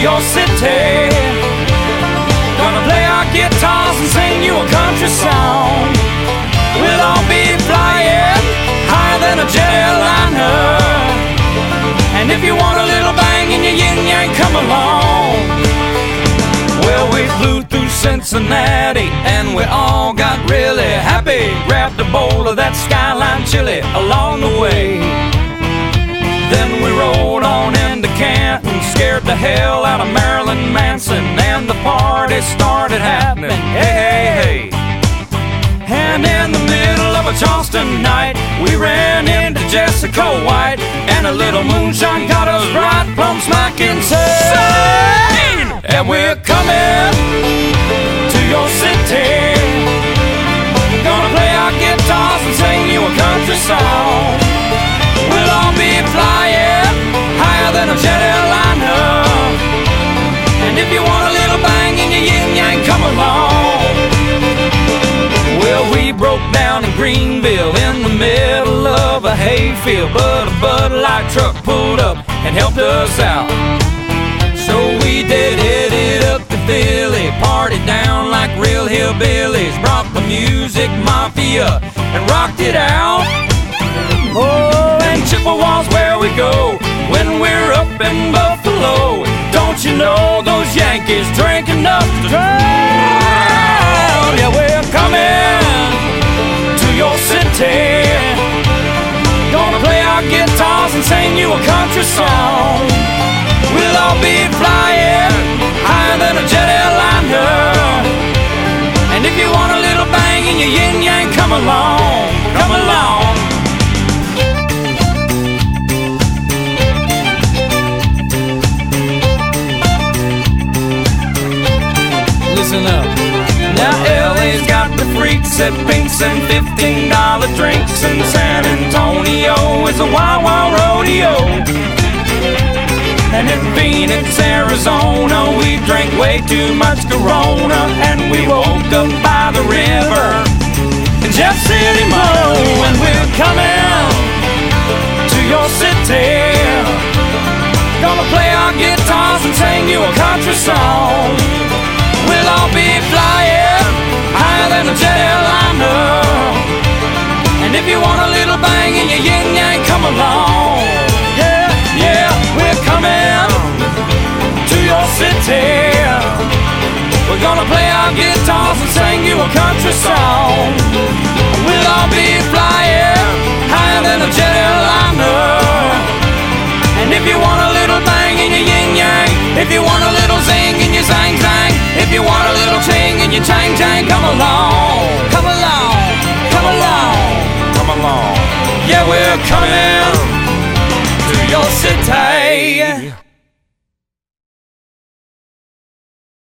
your city. Gonna play our guitars and sing you a country song. We'll all be flying higher than a jet airliner. And if you want a little bang in your yin-yang, come along. Well, we flew through Cincinnati and we all got really happy. Grabbed a bowl of that Skyline chili along the way. Then we rode on into Canton, scared the hell out of Marilyn Manson, and the party started happening. Hey, hey, hey. And in the middle of a Charleston night, we ran into Jessica White, and a little moonshine got us right plumb smack insane. And we're coming to your city. Gonna play our guitars and sing you a country song. We'll all be flying higher than a jet airliner. And if you want a little bang in your yin-yang, come along. Well, we broke down in Greenville in the middle of a hayfield, but a Bud Light truck pulled up and helped us out. So we did headed up to Philly, partied down like real hillbillies, brought the music mafia and rocked it out. Oh, and Chippewa's where we go when we're up in Buffalo. Don't you know those Yankees drink enough to drown? Yeah, we're coming to your city. Gonna play our guitars and sing you a country song. We'll all be flying higher than a jet airliner. And if you want a little bang in your yin-yang, come along, come along. Listen up. Now LA's got the freaks at Pinks and $15 drinks, and San Antonio is a wild, wild rodeo. And in Phoenix, Arizona, we drank way too much Corona, and we woke up by the river in Jeff City, Mo. And we're coming to your city. Gonna play our guitars and sing you a country song. We'll all be flying higher than a jet airliner. And if you want a little bang in your yin-yang, come along. Yeah, yeah, we're coming to your city. We're gonna play our guitars and sing you a country song. We'll all be flying higher than a jet airliner. And if you want a little bang in your yin-yang, if you want a little zing in your zang-zang, if you want a little ching in your chang-chang, come along, come along, come along, come along. Yeah, we're coming to your city.